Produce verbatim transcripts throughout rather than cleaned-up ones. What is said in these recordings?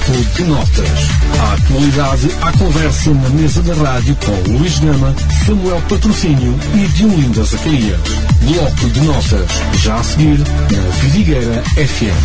Bloco de Notas. A atualidade à conversa na mesa da rádio com Luís Gama, Samuel Patrocínio e Diolinda Zacarias. Bloco de Notas, já a seguir na Vidigueira F M.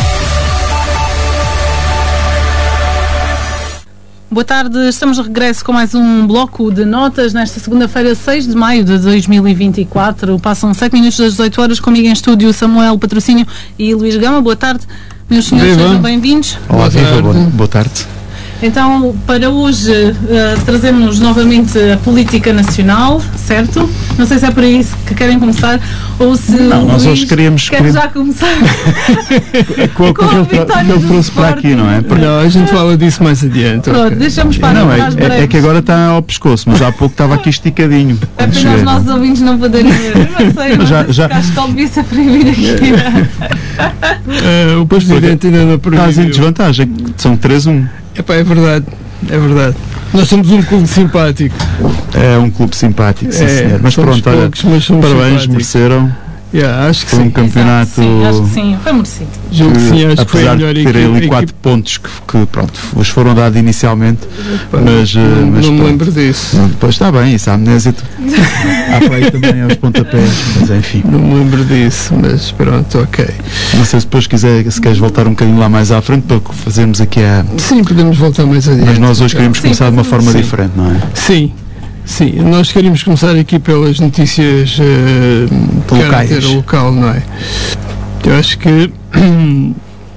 Boa tarde, estamos de regresso com mais um bloco de notas nesta segunda-feira, seis de maio de dois mil e vinte e quatro. Passam sete minutos das dezoito horas, comigo em estúdio Samuel Patrocínio e Luís Gama. Boa tarde, meus senhores, sejam bem-vindos. Olá, Viva, boa, boa tarde. Então, para hoje, uh, trazemos novamente a política nacional, certo? Não sei se é por aí que querem começar ou se não, o nós Luís hoje queríamos quer queríamos... já começar com, com, com o que ele trouxe para aqui, não é? Não, a gente fala disso mais adiante. Pronto, okay. Deixamos para não, as é, é que agora está ao pescoço, mas há pouco estava aqui esticadinho. É para os nossos ouvintes não poderem ver. Não sei, mas já, já... acho que ele devia ser proibido aqui. uh, o presidente ainda não proibiu. Estás em desvantagem, são três a um. Epá, é verdade, é verdade. Nós somos um clube simpático. É um clube simpático, sim, é, senhor. Mas pronto, poucos, olha, mas parabéns, mereceram. Yeah, acho que foi sim. um campeonato. Sim, acho que sim, foi merecido. Julgo que sim, acho que foi a melhor equipe. Apesar de ter ali quatro equipe. pontos que, que pronto, vos foram dados inicialmente, Pá, mas, não, mas não me pronto, lembro disso. Depois está bem, isso, a amnésia há para aí também aos pontapés, mas enfim. Não me lembro disso, mas pronto, ok. Não sei se depois quiser, se queres voltar um bocadinho lá mais à frente para fazermos aqui a... Sim, podemos voltar mais adiante. Mas nós hoje queremos sim, começar de uma forma sim. diferente, não é? Sim. Sim, nós queremos começar aqui pelas notícias uh, de caráter local, não é? Eu acho que uh,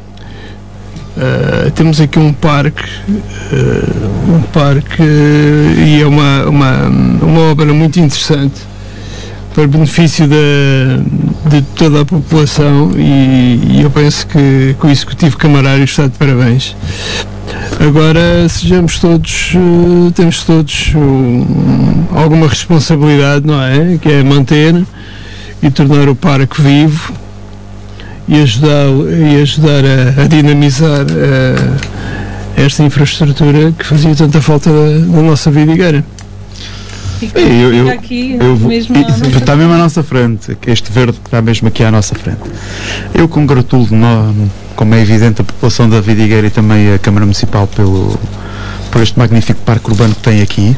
temos aqui um parque, uh, um parque uh, e é uma, uma, uma obra muito interessante para benefício da, de toda a população e, e eu penso que, que o Executivo Camarário está de parabéns. Agora, sejamos todos, uh, temos todos uh, alguma responsabilidade, não é? Que é manter e tornar o parque vivo e ajudar, e ajudar a, a dinamizar uh, esta infraestrutura que fazia tanta falta da, da nossa vidigueira. Fica, eu, eu, fica aqui eu vou, mesmo e, nossa... está mesmo à nossa frente, este verde que está mesmo aqui à nossa frente. Eu congratulo, no, como é evidente, a população da Vidigueira e também a Câmara Municipal pelo, por este magnífico parque urbano que tem aqui,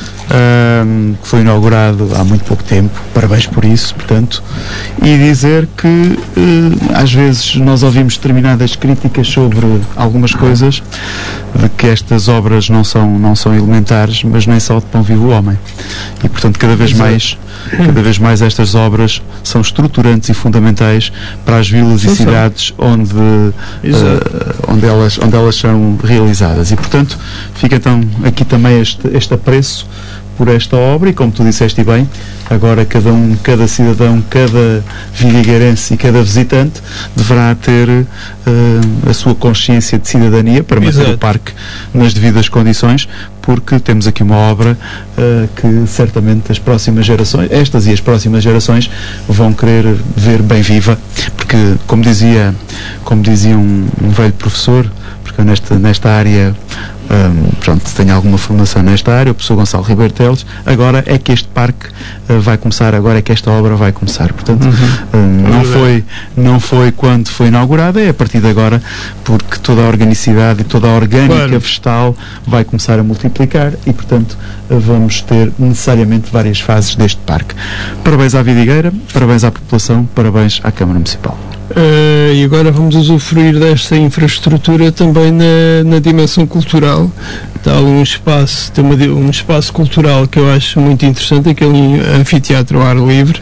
um, que foi inaugurado há muito pouco tempo. Parabéns por isso, portanto, e dizer que uh, às vezes nós ouvimos determinadas críticas sobre algumas coisas, de que estas obras não são, não são elementares, mas nem só de pão vivo o homem. E, portanto, cada vez mais, cada vez mais estas obras são estruturantes e fundamentais para as vilas sim, e cidades onde, uh, onde, elas, onde elas são realizadas. E, portanto, fica então aqui também este, este apreço por esta obra e, como tu disseste bem, agora cada um, cada cidadão, cada vidigueirense e cada visitante deverá ter uh, a sua consciência de cidadania para manter Exato. o parque nas devidas condições, porque temos aqui uma obra uh, que certamente as próximas gerações, estas e as próximas gerações, vão querer ver bem viva, porque, como dizia, como dizia um, um velho professor, porque eu nesta, nesta área Um, pronto, tenho alguma formação nesta área, o professor Gonçalo Ribeiro Teles, agora é que este parque uh, vai começar, agora é que esta obra vai começar, portanto uhum. um, não, foi, não foi quando foi inaugurada, é a partir de agora, porque toda a organicidade e toda a orgânica claro. vegetal vai começar a multiplicar e, portanto, uh, vamos ter necessariamente várias fases deste parque. Parabéns à Vidigueira, parabéns à população, parabéns à Câmara Municipal. Uh, e agora vamos usufruir desta infraestrutura também na, na dimensão cultural. Está ali um espaço, tem uma, um espaço cultural que eu acho muito interessante, aquele anfiteatro ao ar livre.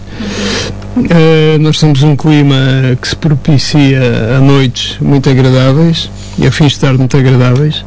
Uh, nós temos um clima que se propicia a noites muito agradáveis e a fins de tarde muito agradáveis.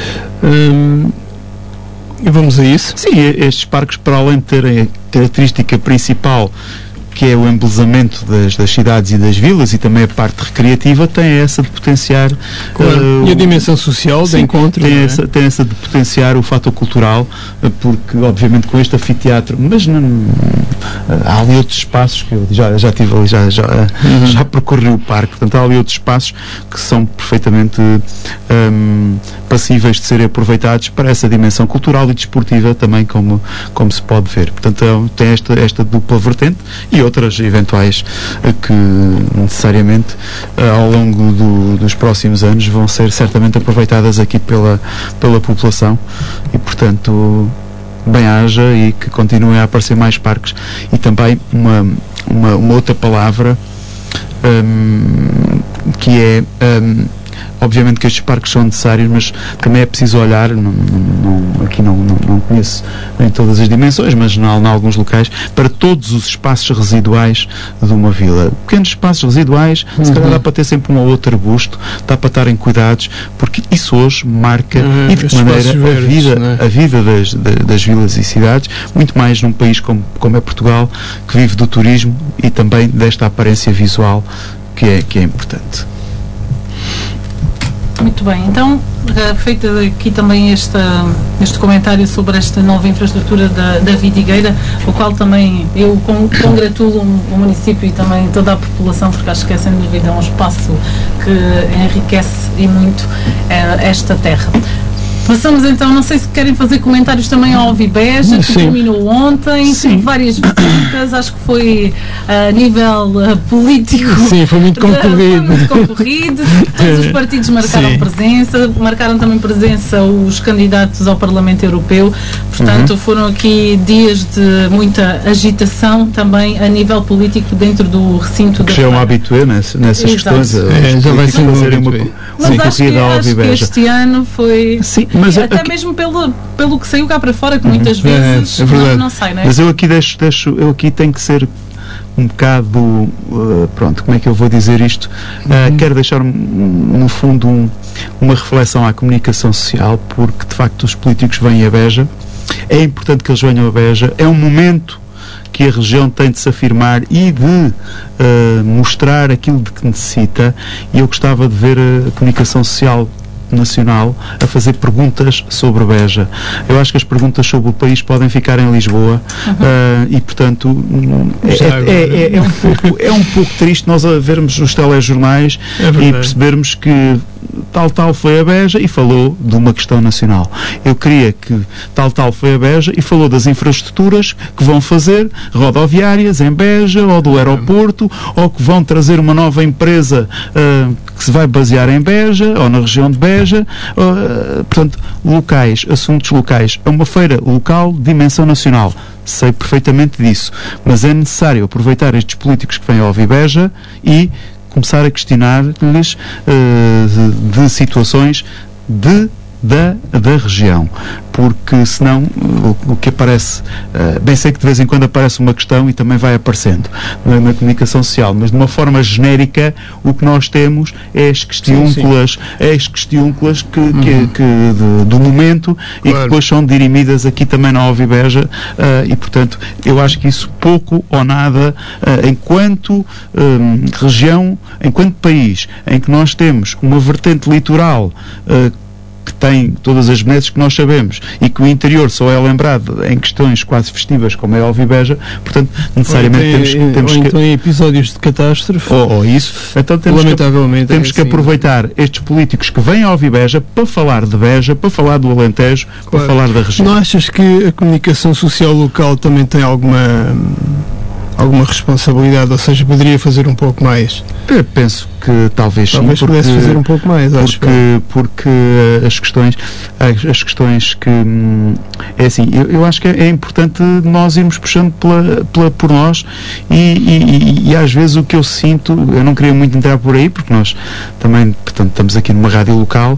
Um, e vamos a isso? Sim, estes parques, para além de terem a característica principal, que é o embelezamento das, das cidades e das vilas e também a parte recreativa, tem essa de potenciar claro. uh, e a dimensão social sim, de encontro tem, é? essa, tem essa de potenciar o fator cultural, porque obviamente com este anfiteatro, mas não, há ali outros espaços que eu já, já tive ali, já, já, uhum. já percorri o parque, portanto há ali outros espaços que são perfeitamente um, passíveis de serem aproveitados para essa dimensão cultural e desportiva também, como, como se pode ver. Portanto tem esta, esta dupla vertente e outras eventuais que necessariamente ao longo do, dos próximos anos vão ser certamente aproveitadas aqui pela, pela população e portanto bem haja e que continuem a aparecer mais parques. E também uma, uma, uma outra palavra um, que é um, obviamente que estes parques são necessários, mas também é preciso olhar, não, não, aqui não, não, não conheço em todas as dimensões, mas em alguns locais, para todos os espaços residuais de uma vila. Pequenos espaços residuais, uhum. se calhar dá para ter sempre um ou outro arbusto, dá para estarem cuidados, porque isso hoje marca uhum. e de que maneira verdes, a vida, é? a vida das, das vilas e cidades, muito mais num país como, como é Portugal, que vive do turismo e também desta aparência visual que é, que é importante. Muito bem, então feito aqui também este, este comentário sobre esta nova infraestrutura da, da Vidigueira, o qual também eu congratulo o município e também toda a população, porque acho que é sem dúvida um espaço que enriquece e muito é, esta terra. Passamos então, não sei se querem fazer comentários também ao Ovibeja, que Sim. terminou ontem, Sim. teve várias visitas, acho que foi a nível uh, político. Sim, foi muito concorrido. Foi muito concorrido, todos os partidos marcaram Sim. presença, marcaram também presença os candidatos ao Parlamento Europeu, portanto uhum. foram aqui dias de muita agitação também a nível político dentro do recinto da que já é um habitué nessas, nessas questões. É, já vai ser uma, uma, Mas uma acho, que, acho que este ano foi... Sim. Mas até aqui, mesmo pelo, pelo que saiu cá para fora, que muitas vezes é, é não, não sai, não é? Mas eu aqui deixo, deixo, eu aqui tenho que ser um bocado, uh, pronto, como é que eu vou dizer isto? Uh, uhum. Quero deixar, no fundo, um, uma reflexão à comunicação social, porque, de facto, os políticos vêm a Beja, é importante que eles venham a Beja, é um momento que a região tem de se afirmar e de uh, mostrar aquilo de que necessita, e eu gostava de ver a comunicação social nacional a fazer perguntas sobre Beja. Eu acho que as perguntas sobre o país podem ficar em Lisboa uhum. uh, e portanto é, é, é, é, um pouco, é um pouco triste nós a vermos os telejornais é e percebermos que tal tal foi a Beja e falou de uma questão nacional. Eu queria que tal tal foi a Beja e falou das infraestruturas que vão fazer rodoviárias em Beja ou do aeroporto ou que vão trazer uma nova empresa uh, que se vai basear em Beja ou na região de Beja. Uh, portanto, locais, assuntos locais. É uma feira local de dimensão nacional. Sei perfeitamente disso. Mas é necessário aproveitar estes políticos que vêm ao Ovibeja e começar a questionar-lhes uh, de, de situações de Da, da região, porque senão o, o que aparece, uh, bem sei que de vez em quando aparece uma questão e também vai aparecendo na, na comunicação social, mas de uma forma genérica o que nós temos é as questiúnculas, é as questiúnculas que, uhum. que, que de, do momento claro. E que depois são dirimidas aqui também na Ovibeja uh, e portanto eu acho que isso pouco ou nada uh, enquanto um, região, enquanto país em que nós temos uma vertente litoral uh, que tem todas as benesses que nós sabemos e que o interior só é lembrado em questões quase festivas como é a Ovibeja, portanto necessariamente tem, temos, temos ou que... então em episódios de catástrofe ou, ou isso, então temos lamentavelmente que, temos é que assim, aproveitar estes políticos que vêm à Ovibeja para falar de Beja, para falar do Alentejo, claro. Para falar da região. Não achas que a comunicação social local também tem alguma alguma responsabilidade, ou seja, poderia fazer um pouco mais? Eu penso que talvez, talvez sim, porque, pudesse fazer um pouco mais, acho porque, que... porque as questões as, as questões que é assim, eu, eu acho que é, é importante nós irmos puxando pela, pela, por nós e, e, e, e às vezes o que eu sinto, eu não queria muito entrar por aí porque nós também, portanto, estamos aqui numa rádio local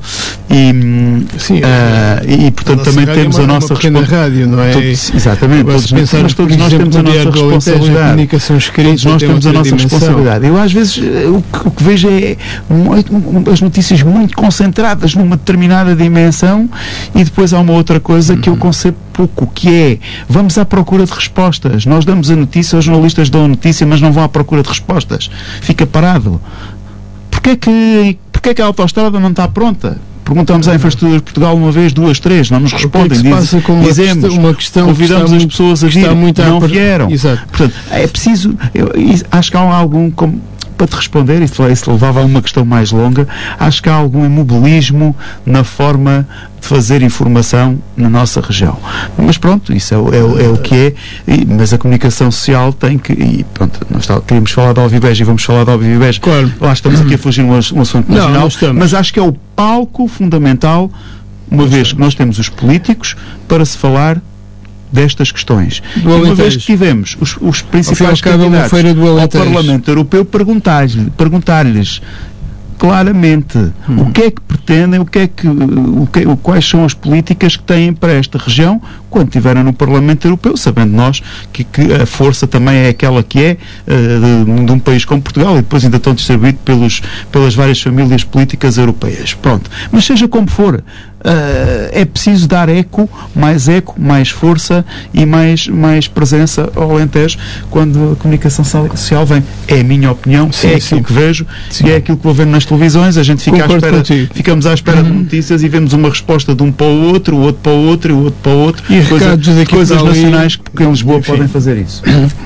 e, sim, uh, e, e portanto também temos é uma, a nossa responsabilidade. Rádio, não é? Todos, exatamente, todos, pensar, mas todos nós temos a nossa responsabilidade. Todos nós temos a nossa responsabilidade. Eu às vezes o que, o que vejo é muito, as notícias muito concentradas numa determinada dimensão e depois há uma outra coisa uhum. que eu concebo pouco, que é vamos à procura de respostas. Nós damos a notícia, os jornalistas dão a notícia, mas não vão à procura de respostas. Fica parado. Porquê é que, porquê é que a autoestrada não está pronta? perguntamos à Infraestrutura de Portugal uma vez, duas, três, não nos respondem. O que é que se passa com uma dizemos, questão, uma questão convidamos as pessoas a vir, não vieram. Exato. Portanto, é preciso, eu, acho que há algum, como, para te responder, isso, isso levava a uma questão mais longa, acho que há algum imobilismo na forma de fazer informação na nossa região. Mas pronto, isso é, é, é o que é, e, mas a comunicação social tem que, e pronto, nós tá, queríamos falar da Ovibeja e vamos falar da Ovibeja. Claro. Lá estamos aqui a fugir um, um assunto nacional, mas acho que é o palco fundamental, uma nós vez estamos. que nós temos os políticos, para se falar destas questões. Do e uma Alentejo. vez que tivemos os, os principais candidatos ao Parlamento Europeu, perguntar-lhes, perguntar-lhes claramente hum. o que é que pretendem, o que é que, o que, quais são as políticas que têm para esta região quando estiverem no Parlamento Europeu, sabendo nós que, que a força também é aquela que é uh, de, de um país como Portugal e depois ainda estão distribuídos pelos, pelas várias famílias políticas europeias. Pronto. Mas seja como for, Uh, é preciso dar eco, mais eco, mais força e mais, mais presença ao Alentejo quando a comunicação social vem. É a minha opinião, sim, é aquilo sim. que vejo sim. e é aquilo que vou vendo nas televisões. A gente fica à espera, ficamos à espera uhum. de notícias e vemos uma resposta de um para o outro, o outro para o outro e o outro para o outro. E coisa, coisas nacionais ali, que em Lisboa enfim. podem fazer isso.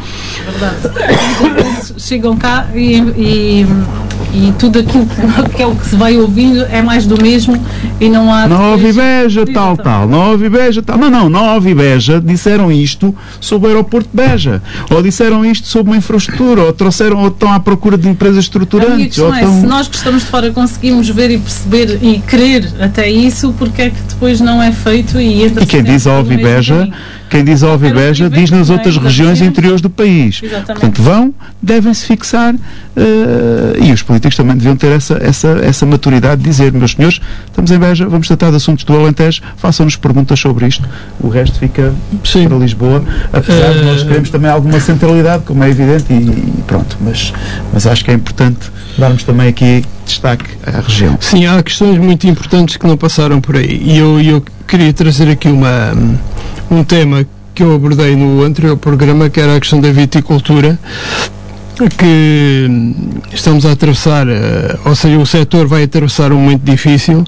Verdade. Chegam cá e, e, e tudo aquilo que é o que se vai ouvindo é mais do mesmo e não há... Não houve Beja, tal, tal, não houve Beja, tal. Não, não, não houve Beja, disseram isto sobre o aeroporto de Beja, ou disseram isto sobre uma infraestrutura, ou trouxeram, ou estão à procura de empresas estruturantes. Ou é, estão... Se nós que estamos de fora conseguimos ver e perceber e querer até isso, porque é que depois não é feito e entra... E quem diz houve Beja... Quem diz ao Beja diz nas outras regiões interiores do país. Exatamente. Portanto, vão, devem-se fixar uh, e os políticos também deviam ter essa, essa, essa maturidade de dizer, meus senhores, estamos em Beja, vamos tratar de assuntos do Alentejo, façam-nos perguntas sobre isto. O resto fica Sim. para Lisboa, apesar uh... de nós queremos também alguma centralidade, como é evidente, e, e pronto, mas, mas acho que é importante darmos também aqui destaque à região. Sim, há questões muito importantes que não passaram por aí e eu, eu queria trazer aqui uma, um tema que eu abordei no anterior programa, que era a questão da viticultura, que estamos a atravessar, ou seja, o setor vai atravessar um momento difícil,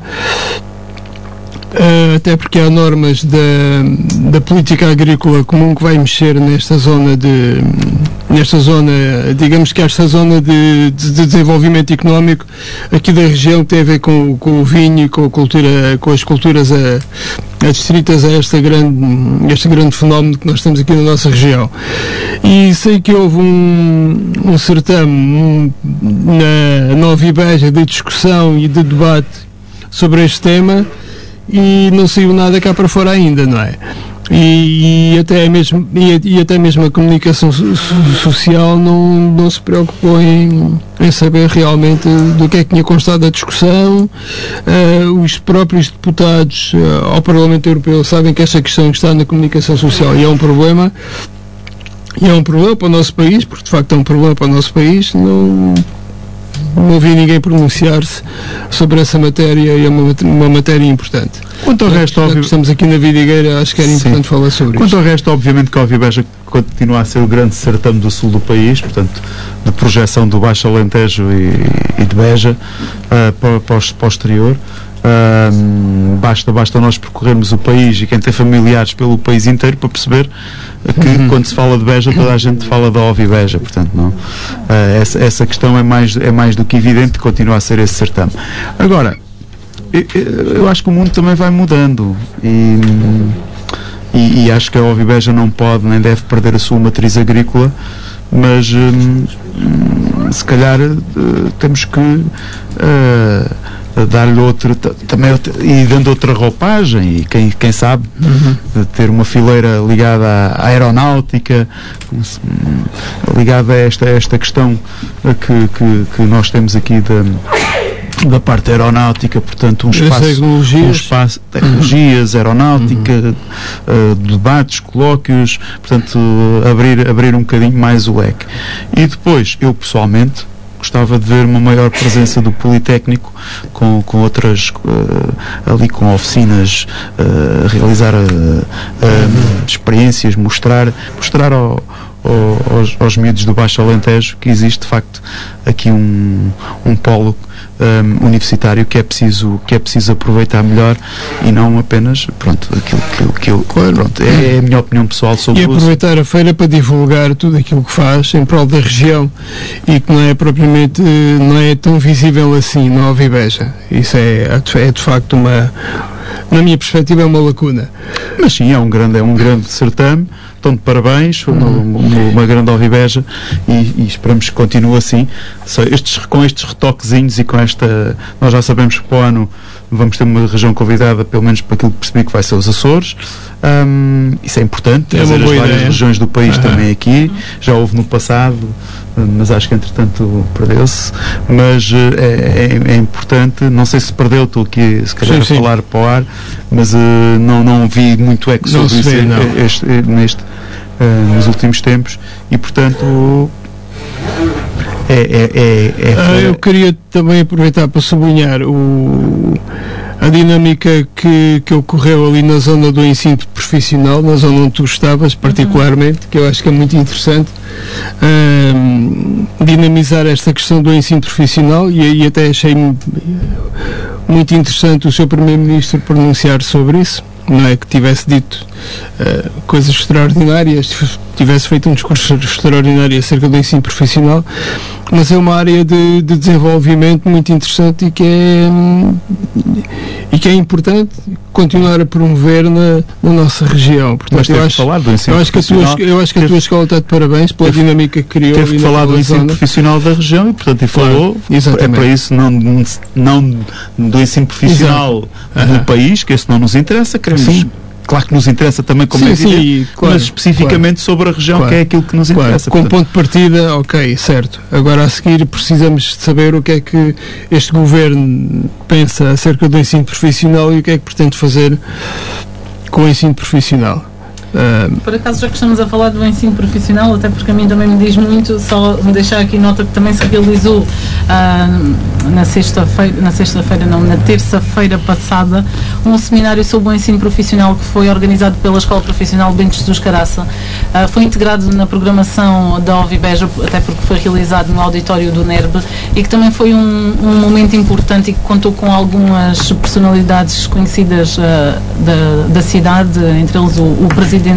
até porque há normas da, da política agrícola comum que vai mexer nesta zona de nesta zona, digamos que esta zona de, de, de desenvolvimento económico aqui da região tem a ver com, com o vinho e com a cultura, com as culturas a, a distritas a esta grande, este grande fenómeno que nós temos aqui na nossa região. E sei que houve um, um certame um, na, na Ovibeja de discussão e de debate sobre este tema e não saiu nada cá para fora ainda, não é? E, e, até, mesmo, e, e até mesmo a comunicação so, social não, não se preocupou em, em saber realmente do que é que tinha constado a discussão. Uh, os próprios deputados uh, ao Parlamento Europeu sabem que esta questão está na comunicação social e é um problema, e é um problema para o nosso país, porque de facto é um problema para o nosso país. Não, não ouvi ninguém pronunciar-se sobre essa matéria e é uma, uma matéria importante. Quanto ao resto, óbvio, estamos aqui na Vidigueira, acho que era importante Sim. falar sobre Quanto isso. Quanto ao resto, obviamente que a Ovibeja continua a ser o grande certame do sul do país, portanto, de projeção do Baixo Alentejo e, e de Beja uh, para, para, o, para o exterior. Uh, basta, basta nós percorrermos o país e quem tem familiares pelo país inteiro para perceber que uhum. quando se fala de Beja toda a gente fala da Ovibeja, portanto não. Uh, essa, essa questão é mais, é mais do que evidente, continua a ser esse certame. Agora, eu, eu acho que o mundo também vai mudando e, e, e acho que a Ovibeja não pode nem deve perder a sua matriz agrícola, mas hum, se calhar uh, temos que uh, dar-lhe outro, também outro, e dando outra roupagem, e quem, quem sabe uhum. ter uma fileira ligada à, à aeronáutica, ligada a esta, a esta questão que, que, que nós temos aqui da, da parte aeronáutica, portanto um espaço, tecnologias, um espaço, tecnologias aeronáutica, uhum. uh, debates, colóquios, portanto uh, abrir, abrir um bocadinho mais o leque. E depois, eu pessoalmente gostava de ver uma maior presença do Politécnico com, com outras uh, ali com oficinas, uh, realizar uh, uh, experiências, mostrar, mostrar ao, ao, aos, aos miúdos do Baixo Alentejo que existe de facto aqui um, um polo um, universitário que é preciso que é preciso aproveitar melhor e não apenas pronto aquilo que, que eu claro. pronto, é, é a minha opinião pessoal sobre e aproveitar a feira para divulgar tudo aquilo que faz em prol da região e que não é propriamente não é tão visível assim na Alvibeja. Isso é, é de facto uma, na minha perspectiva, é uma lacuna. Mas sim, é um grande, é um grande certame. Estão de parabéns, uhum. uma grande Alvibeja e, e esperamos que continue assim. Só estes, com estes retoquezinhos e com esta... Nós já sabemos que para o ano vamos ter uma região convidada, pelo menos para aquilo que percebi, que vai ser os Açores. Um, isso é importante, é trazer as várias ideia. regiões do país uhum. também aqui. Já houve no passado, mas acho que entretanto perdeu-se. Mas é, é, é importante, não sei se perdeu, estou aqui se calhar sim, a falar sim. para o ar, mas uh, não, não vi muito eco sobre isso vê, este, neste, uh, nos últimos tempos e portanto é, é, é, é ah, eu queria também aproveitar para sublinhar o a dinâmica que, que ocorreu ali na zona do ensino profissional, na zona onde tu estavas particularmente, uhum. que eu acho que é muito interessante um, dinamizar esta questão do ensino profissional e aí até achei muito interessante o seu Primeiro-Ministro pronunciar sobre isso, não é que tivesse dito uh, coisas extraordinárias, tivesse feito um discurso extraordinário acerca do ensino profissional, mas é uma área de, de desenvolvimento muito interessante e que é e que é importante continuar a promover na, na nossa região. Portanto, mas eu acho, acho, falar do ensino eu acho que a tua, eu acho que a tua escola está de parabéns pela teve, dinâmica que criou. Teve que falar do ensino zona. profissional da região e, portanto, e claro, falou é para isso não, não do ensino profissional Exato. do uhum. país, que esse não nos interessa, queremos Sim. Claro que nos interessa também como sim, é evidente, sim, claro, mas especificamente claro, sobre a região claro, que é aquilo que nos claro, interessa. Com portanto. ponto de partida, ok, certo. Agora a seguir precisamos de saber o que é que este governo pensa acerca do ensino profissional e o que é que pretende fazer com o ensino profissional. Uh, Por acaso, já que estamos a falar do ensino profissional, até porque a mim também me diz muito, só me deixar aqui nota que também se realizou uh, na sexta-feira, na sexta-feira não, na terça-feira passada, um seminário sobre o ensino profissional que foi organizado pela Escola Profissional Bento Jesus Caraça. Uh, foi integrado na programação da Alvibeja, até porque foi realizado no auditório do NERB e que também foi um, um momento importante e que contou com algumas personalidades conhecidas uh, da, da cidade, entre eles o, o presidente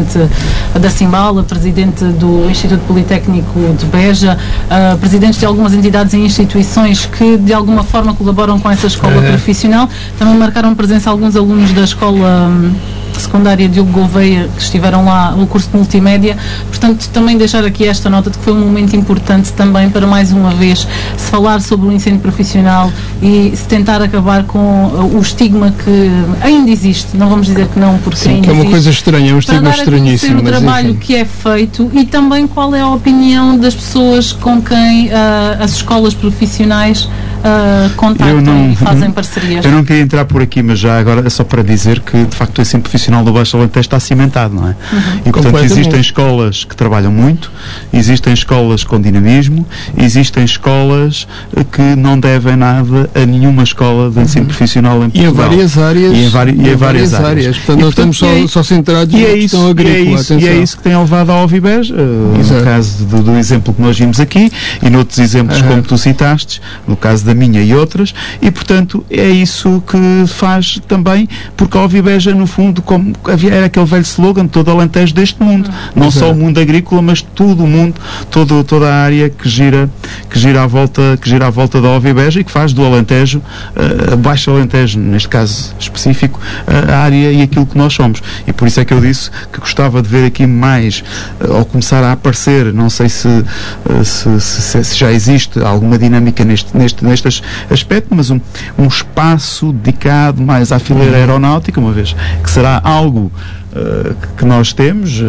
da Cimbala, presidente do Instituto Politécnico de Beja, uh, presidentes de algumas entidades e instituições que de alguma forma colaboram com essa escola é. profissional. Também marcaram presença alguns alunos da escola um, secundária Diogo Gouveia que estiveram lá no curso de multimédia. Portanto, também deixar aqui esta nota de que foi um momento importante também para mais uma vez se falar sobre o ensino profissional e se tentar acabar com o estigma que ainda existe, não vamos dizer que não, porque Sim, ainda que é uma existe, coisa estranha, é um estigma estranhíssimo. O trabalho que é feito e também qual é a opinião das pessoas com quem uh, as escolas profissionais uh, contactam não, e fazem parcerias. Eu não queria entrar por aqui, mas já agora é só para dizer que de facto o ensino profissional do Baixo Alentejo está cimentado, não é? Uhum. E portanto existem escolas que trabalham muito, existem escolas com dinamismo, existem escolas que não devem nada a nenhuma escola de ensino uhum. profissional em Portugal. E em várias áreas. E em, vari, e em várias, várias áreas. áreas. Portanto, não estamos só, é, só centrados na questão agrícola. E é isso, e é isso que tem levado ao Alvibeja, uh, no caso do, do exemplo que nós vimos aqui e noutros exemplos uhum. como tu citaste, no caso da minha e outras, e portanto é isso que faz também, porque a Alvibeja no fundo como havia, era aquele velho slogan, todo o Alentejo deste mundo, uhum. não Exato. só o mundo agrícola, mas todo o mundo, todo, toda a área que gira, que gira à volta, que gira à volta da Alvibeja e que faz do Alentejo, uh, Baixo Alentejo, neste caso específico, uh, a área e aquilo que nós somos. E por isso é que eu disse que gostava de ver aqui mais, uh, ao começar a aparecer, não sei se, uh, se, se, se já existe alguma dinâmica neste, neste, neste aspecto, mas um, um espaço dedicado mais à fileira aeronáutica, uma vez que será algo Uh, que nós temos uh,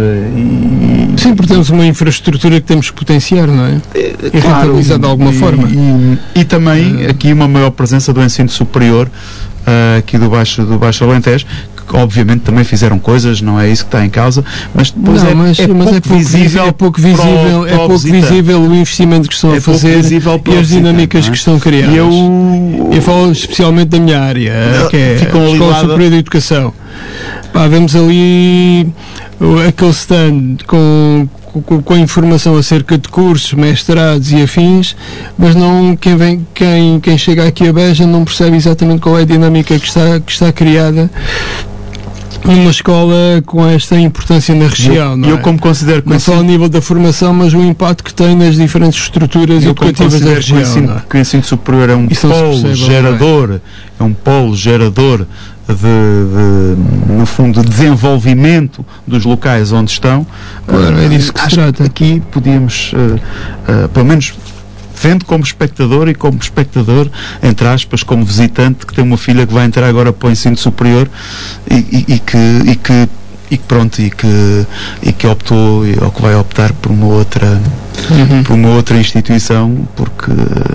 e... Sim, porque temos uma infraestrutura que temos que potenciar, não é? E, e claro, rentabilizar de alguma e, forma. E, e também uh, aqui uma maior presença do ensino superior uh, aqui do Baixo, do Baixo Alentejo, que obviamente também fizeram coisas, não é isso que está em causa, mas depois não, é, mas, é, mas pouco é pouco visível, é pouco visível, é pouco visível o investimento que estão é a fazer e as dinâmicas é? que estão criadas. E eu, eu falo especialmente da minha área, que é a Escola Superior de Educação. pá, vemos ali aquele stand com, com, com a informação acerca de cursos, mestrados e afins, mas não, quem, vem, quem, quem chega aqui a Beja não percebe exatamente qual é a dinâmica que está, que está criada numa escola com esta importância na região. Eu, não é? eu como considero que não só ao nível da formação, mas o impacto que tem nas diferentes estruturas eu educativas da região. Que o, ensino, é? que o ensino superior é um Isso polo gerador, é um polo gerador de, de, no fundo, de desenvolvimento dos locais onde estão. Claro, é disso que se trata. Aqui podíamos, uh, uh, pelo menos vendo como espectador e como espectador, entre aspas, como visitante, que tem uma filha que vai entrar agora para o ensino superior e, e, e que, e que e que pronto, e que, e que optou, ou que vai optar por uma outra uhum. por uma outra instituição, porque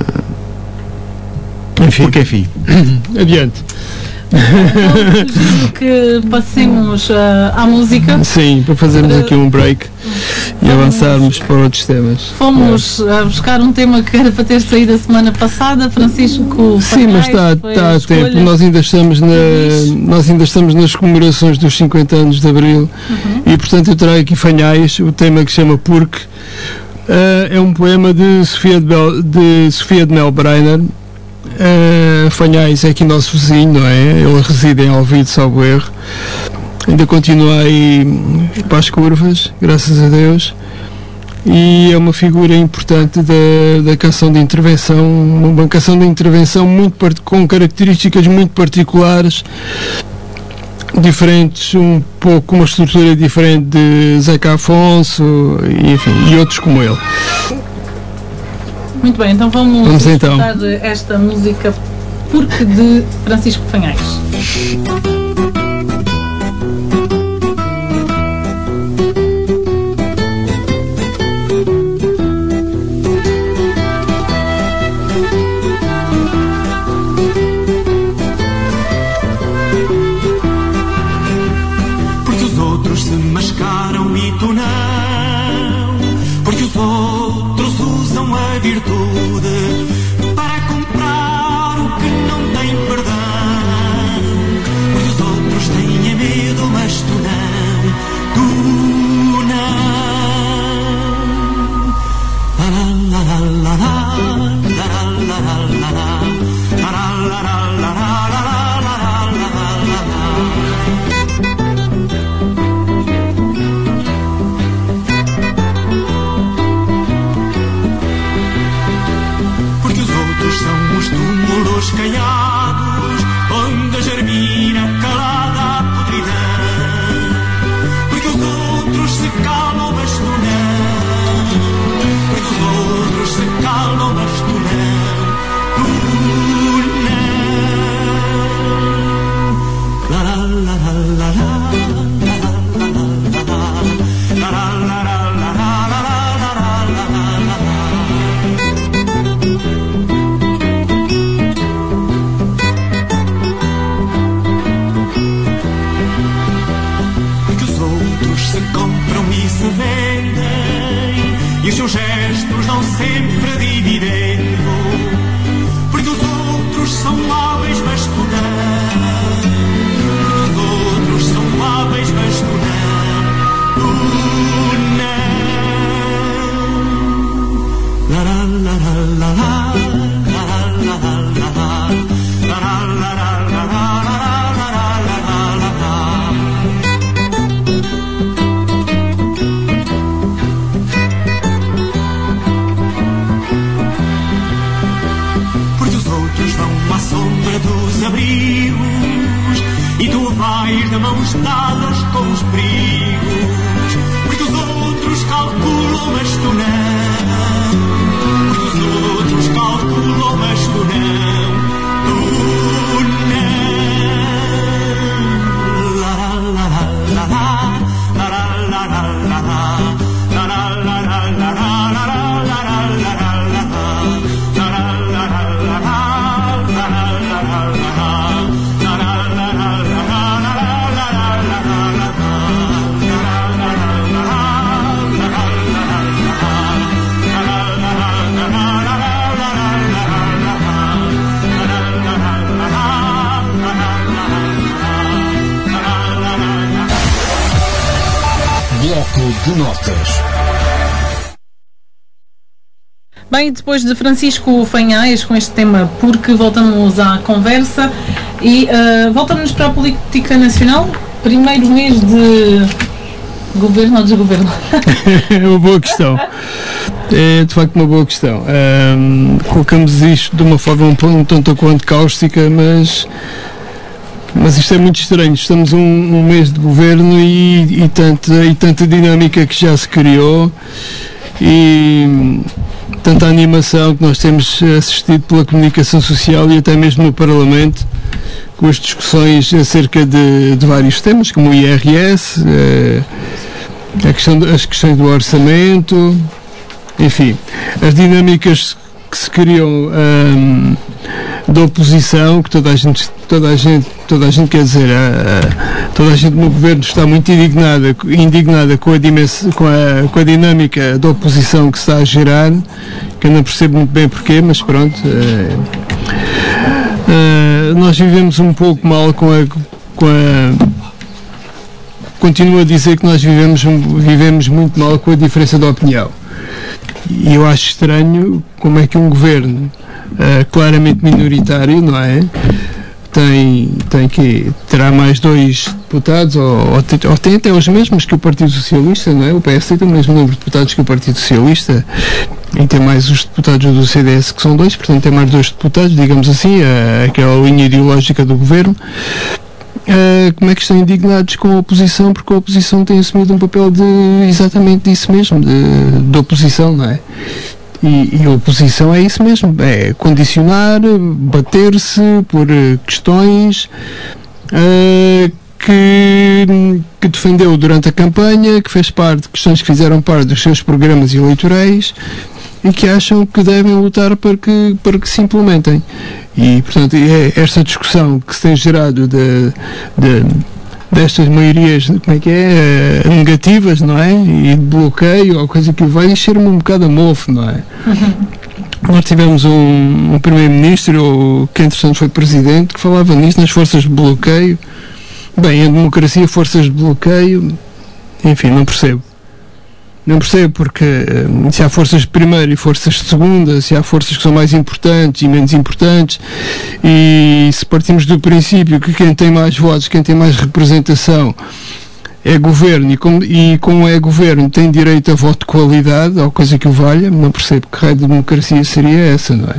enfim, porque, enfim. Adiante. Então, sugiro que passemos uh, à música. Sim, para fazermos aqui um break e avançarmos para outros temas. Fomos é. a buscar um tema que era para ter saído a semana passada, Francisco. Sim, mas está, está a tempo. Nós ainda estamos na, nós ainda estamos nas comemorações dos cinquenta anos de Abril uhum. e, portanto, eu trago aqui Fanhais, o tema que se chama Porque. Uh, é um poema de Sofia de, Bel, de, Sofia de Melbrenner. Uh, Fanhais é aqui nosso vizinho, não é? Ele reside em Alvide, salvo erro. Ainda continua aí para as curvas, graças a Deus. E é uma figura importante da, da canção de intervenção, uma canção de intervenção muito, com características muito particulares, diferentes, um pouco uma estrutura diferente de Zeca Afonso e, enfim, e outros como ele. Muito bem, então vamos, vamos escutar então. esta música Porque de Francisco Fanhais. Porque os outros se mascaram e tu não. Porque os outros usam a virtude para comprar o que não tem perdão. Porque os outros têm medo, mas tu não, tu não. La la la la la la la la la la la la. São os túmulos caiados, onde germina calada a podridão. Porque os outros se calam, mas tu não. Porque os outros se calam, mas tu não. Tu não. La la la la la la la la la la. Se vendem e os seus gestos dão sempre dividendo. Porque os outros são hábeis, mas tu não. Porque os outros são hábeis, mas tu não. Tu não. La la la la la la la la la la la la. À sombra dos abrigos e tu vais de mãos dadas com os perigos. Porque os outros calculam, mas tu não. Porque os outros calculam, mas tu não. Tu não. La la la la la la la la la la la la la la la la. de Notas. Bem, depois de Francisco Fanhais com este tema, porque voltamos à conversa e uh, voltamos para a política nacional. Primeiro mês de governo ou desgoverno? É uma boa questão. É de facto uma boa questão. Um, colocamos isto de uma forma um, um tanto quanto cáustica, mas, mas isto é muito estranho. Estamos um, um mês de governo e, e, tanta, e tanta dinâmica que já se criou e tanta animação que nós temos assistido pela comunicação social e até mesmo no Parlamento, com as discussões acerca de, de vários temas, como o I R S, eh, a questão de, as questões do orçamento, enfim, as dinâmicas que se criam um, da oposição, que toda a gente, toda a gente, toda a gente quer dizer, uh, toda a gente no governo está muito indignada, indignada com a, dimens- com a, com a dinâmica da oposição que se está a gerar, que eu não percebo muito bem porquê, mas pronto. Uh, uh, nós vivemos um pouco mal com a, com a continuo a dizer que nós vivemos, vivemos muito mal com a diferença de opinião. E eu acho estranho como é que um governo uh, claramente minoritário, não é? Tem, tem que terá mais dois deputados, ou, ou, tem, ou tem até os mesmos que o Partido Socialista, não é? O P S tem o mesmo número de deputados que o Partido Socialista, e tem mais os deputados do C D S, que são dois, portanto tem mais dois deputados, digamos assim, uh, aquela linha ideológica do governo. Uh, como é que estão indignados com a oposição, porque a oposição tem assumido um papel de exatamente disso mesmo, de, de oposição, não é? E, e a oposição é isso mesmo, é condicionar, bater-se por questões uh, que, que defendeu durante a campanha, que fez parte, questões que fizeram parte dos seus programas eleitorais e que acham que devem lutar para que, para que se implementem. E, portanto, é esta discussão que se tem gerado de, de, destas maiorias, como é que é, uh, negativas, não é? E de bloqueio, ou coisa que vai encher-me um bocado a mofo, não é? Uhum. Nós tivemos um, um primeiro-ministro, que entretanto foi presidente, que falava nisso, nas forças de bloqueio. Bem, a democracia, forças de bloqueio, enfim, não percebo. Não percebo porque se há forças de primeira e forças de segunda, se há forças que são mais importantes e menos importantes, e se partimos do princípio que quem tem mais votos, quem tem mais representação é governo, e como, e como é governo tem direito a voto de qualidade, ou coisa que o valha, não percebo que raio de democracia seria essa, não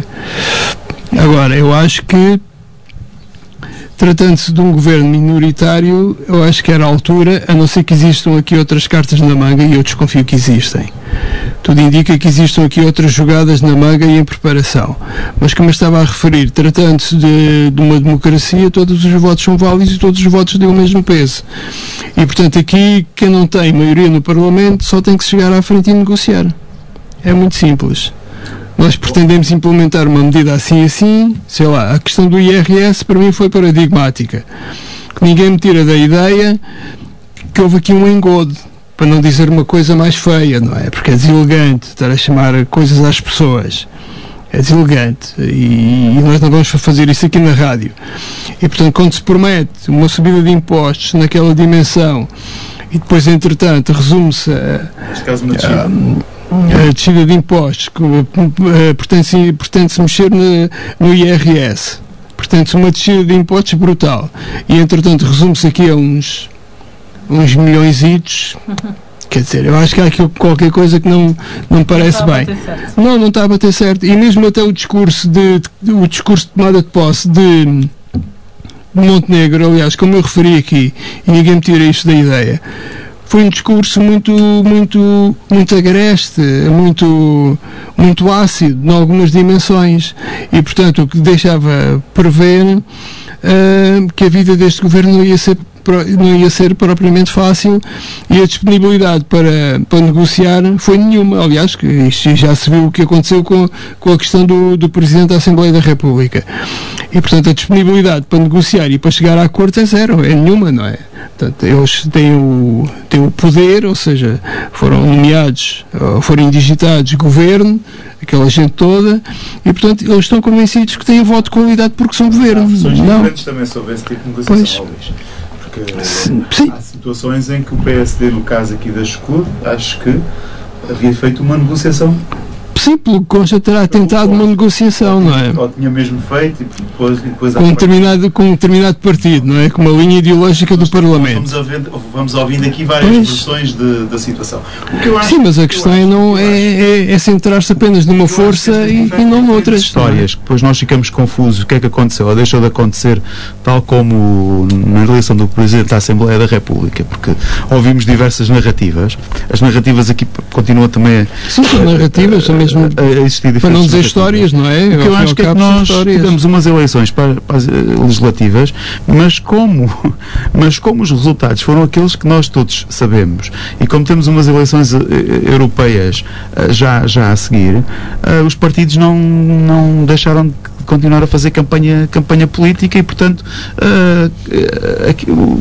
é? Agora, eu acho que tratando-se de um governo minoritário, eu acho que era a altura, a não ser que existam aqui outras cartas na manga, e eu desconfio que existem. Tudo indica que existam aqui outras jogadas na manga e em preparação. Mas como eu estava a referir, tratando-se de, de uma democracia, todos os votos são válidos e todos os votos têm o mesmo peso. E, portanto, aqui, quem não tem maioria no Parlamento só tem que chegar à frente e negociar. É muito simples. Nós pretendemos implementar uma medida assim assim, sei lá, a questão do I R S para mim foi paradigmática. Que ninguém me tira da ideia que houve aqui um engodo, para não dizer uma coisa mais feia, não é? Porque é deselegante estar a chamar coisas às pessoas. É deselegante. E, e nós não vamos fazer isso aqui na rádio. E, portanto, quando se promete uma subida de impostos naquela dimensão e depois, entretanto, resume-se a... Neste caso, uma descida. A descida de impostos, que uh, pretende-se, pretende-se mexer no, no I R S, pretende-se uma descida de impostos brutal, e entretanto resume-se aqui a uns, uns milhões-itos. Quer dizer, eu acho que há aqui qualquer coisa que não, não me parece não bem. Não, não está a bater certo. E mesmo até o discurso de, de o discurso de tomada de posse de, de Montenegro, aliás, como eu referi aqui, e ninguém me tira isto da ideia, foi um discurso muito, muito, muito agreste, muito, muito ácido, em algumas dimensões, e, portanto, o que deixava prever uh, que a vida deste governo não ia ser, não ia ser propriamente fácil, e a disponibilidade para, para negociar foi nenhuma. Aliás, que isto já se viu o que aconteceu com, com a questão do, do Presidente da Assembleia da República. E, portanto, a disponibilidade para negociar e para chegar a acordo é zero, é nenhuma, não é? Portanto, eles têm o, têm o poder, ou seja, foram nomeados, foram indigitados governo, aquela gente toda, e, portanto, eles estão convencidos que têm voto de qualidade porque são governo. Há versões não. diferentes também sobre esse tipo de negociação, Luís. porque Sim. há situações em que o P S D, no caso aqui da Escudo, acho que havia feito uma negociação. Sim, pelo que consta, terá tentado uma negociação, não é? Ou tinha mesmo feito e depois... E depois com, um determinado, com um determinado partido, não é? Com uma linha ideológica do Parlamento. Vamos ouvindo, vamos ouvindo aqui várias pois. versões de, da situação. O que eu acho, sim, mas a questão é, não, é, é, é centrar-se apenas numa força e, e não noutras. Histórias que depois nós ficamos confusos. O que é que aconteceu ou deixou de acontecer, tal como na eleição do Presidente da Assembleia da República, porque ouvimos diversas narrativas. As narrativas aqui continuam também a, sim, são narrativas, são mesmo a, a existir para não dizer histórias, não é? O que eu acho que é que nós tivemos umas eleições para, para as legislativas, mas como, mas como os resultados foram aqueles que nós todos sabemos, e como temos umas eleições europeias já, já a seguir, os partidos não, não deixaram de continuar a fazer campanha, campanha política e, portanto, uh, uh, aqui, uh, uh,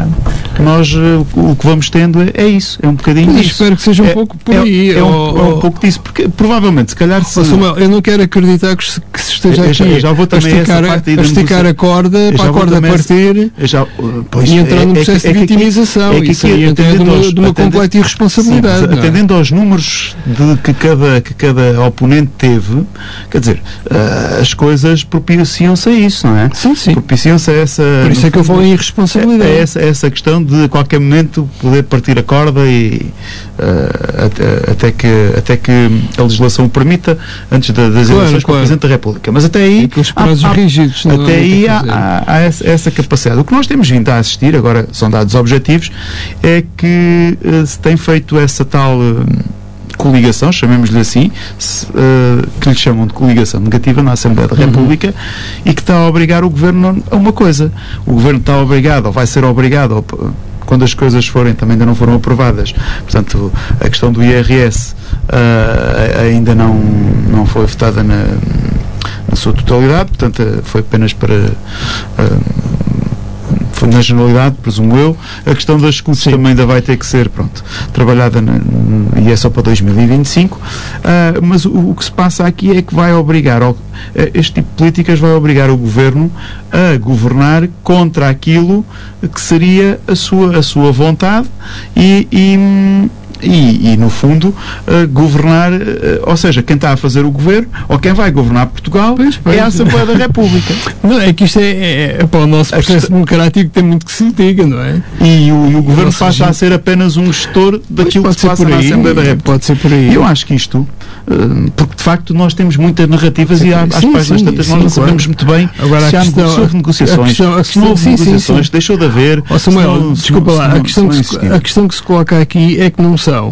nós uh, o que vamos tendo é, é isso, é um bocadinho mas isso. Espero que seja um é, pouco por é, aí. É, é, um, ou, é um pouco disso, porque provavelmente, se calhar... Se, oh, Samuel, eu não quero acreditar que se, que se esteja eu, aqui eu já vou a esticar, a, a, esticar a corda para a corda partir já, uh, pois, e entrar num processo é, é, de vitimização. É que isso aí entra de uma, de uma completa irresponsabilidade. Sim, atendendo aos números de que cada, que cada oponente teve, quer dizer, uh, as coisas propiciam-se a isso, não é? Sim, sim. Propiciam-se a essa... Por isso é que eu falo em irresponsabilidade. É, é essa, essa questão de, a qualquer momento, poder partir a corda e uh, até, até, que, até que a legislação o permita, antes da, das claro, eleições claro. para o Presidente da República. Mas até aí... E os prazos há, rígidos. Há, até aí há, há, há essa, essa capacidade. O que nós temos vindo a assistir, agora são dados objetivos, é que uh, se tem feito essa tal... Uh, coligação, chamemos-lhe assim, se, uh, que lhe chamam de coligação negativa na Assembleia da República, uhum. e que está a obrigar o Governo a uma coisa. O Governo está obrigado, ou vai ser obrigado, ou, quando as coisas forem, também ainda não foram aprovadas, portanto, a questão do I R S uh, ainda não, não foi votada na, na sua totalidade, portanto, foi apenas para... Uh, na generalidade, presumo eu. A questão das escutas também ainda vai ter que ser, pronto, trabalhada na, e é só para dois mil e vinte e cinco, uh, mas o, o que se passa aqui é que vai obrigar ao, este tipo de políticas vai obrigar o Governo a governar contra aquilo que seria a sua, a sua vontade e, e E, e, no fundo, uh, governar, uh, ou seja, quem está a fazer o governo, ou quem vai governar Portugal, pois, pois. é a Assembleia da República. Não, é que isto é, é, é para o nosso processo questão... democrático tem muito que se diga, não é? E o, e o governo passa gente... a ser apenas um gestor daquilo que se passa na Assembleia da República. Pode ser por aí. Eu acho que isto, uh, porque de facto nós temos muitas narrativas sim, e há, sim, às páginas tantas nós não sabemos muito bem agora, se há questão, houve negociações, questão, a questão, se não houve sim, negociações, sim, deixou de haver. Oh, Samuel, não, desculpa lá, a questão, que se, a questão que se coloca aqui é que não são.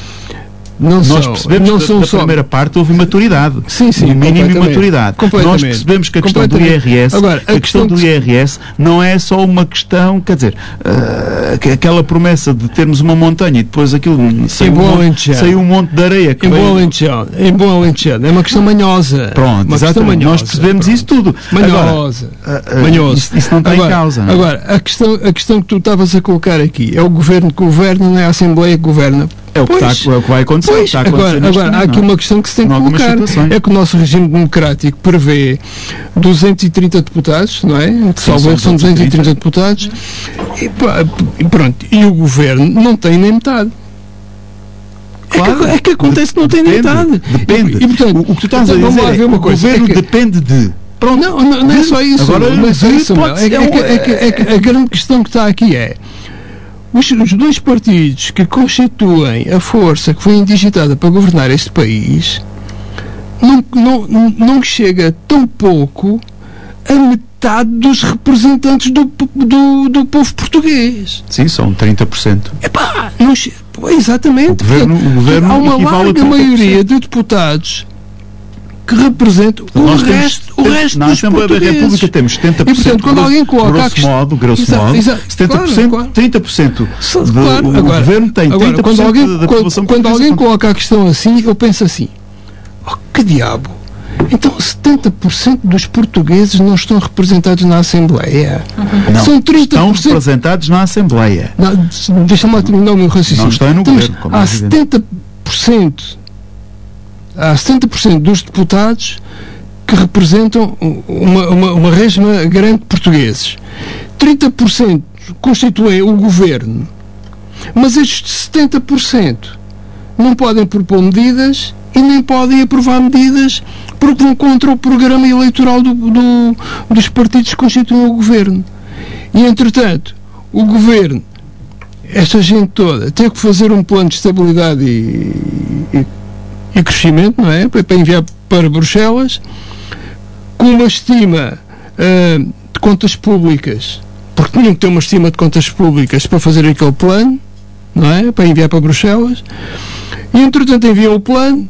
Não nós são, percebemos não que são da só... primeira parte houve maturidade. Sim, sim, no mínimo e maturidade. Nós percebemos que a questão do I R S, Agora, a, a questão, questão do I R S não é só uma questão, quer dizer, uh, aquela promessa de termos uma montanha e depois aquilo saiu um, monte, saiu um monte de areia. Que em, veio... bom Alentejano, em bom Alentejano, é uma questão manhosa. Pronto, uma exatamente. Manhosa, nós percebemos pronto. isso tudo. Manhosa. Agora, uh, uh, manhosa. Isso, isso não está agora, em causa. Não? Agora, a questão, a questão que tu estavas a colocar aqui é o governo que governa, não é a Assembleia que governa. É o que, pois, está, é o que vai acontecer. Pois, está agora, agora momento, há aqui não? uma questão que se tem que colocar. É que o nosso regime democrático prevê duzentos e trinta deputados, não é? Salvo são duzentos e trinta deputados. E, pá, e pronto. E o governo não tem nem metade. Claro, é, que, é que acontece que não tem nem metade. Depende. E, e, portanto, o, o que tu estás então, a dizer vamos lá ver é uma o coisa. governo é que, depende de... Pronto, não, não, não é só isso. Agora, não é só isso. Pode, é, que, é, que, é, que, é que a grande questão que está aqui é Os, os dois partidos que constituem a força que foi indigitada para governar este país não, não, não chega tão pouco a metade dos representantes do, do, do povo português. Sim, são trinta por cento. Epá, não che... Exatamente. O governo, o governo há uma larga maioria de deputados que representam o Nós resto, temos, o resto na dos Assembleia da República temos setenta por cento, e, portanto, quando alguém coloca grosso a questão, modo, grosso exato, modo, exato, setenta por cento, claro, trinta por cento de, claro, o agora, governo tem agora, trinta por cento quando alguém, da população. Quando, quando alguém coloca a questão assim, eu penso assim, oh, que diabo, então setenta por cento dos portugueses não estão representados na Assembleia. Não, são trinta por cento estão representados na Assembleia. Deixa-me terminar o meu raciocínio. Não estão no Temos, governo, como há é setenta por cento há setenta por cento dos deputados que representam uma, uma, uma resma grande de portugueses. trinta por cento constituem o governo, mas estes setenta por cento não podem propor medidas e nem podem aprovar medidas porque vão contra o programa eleitoral do, do, dos partidos que constituem o governo. E, entretanto, o governo, esta gente toda, tem que fazer um plano de estabilidade e, e, e crescimento, não é? Para enviar para Bruxelas, com uma estima uh, de contas públicas, porque tinham que ter uma estima de contas públicas para fazer aquele plano, não é? Para enviar para Bruxelas. E, entretanto, enviam o plano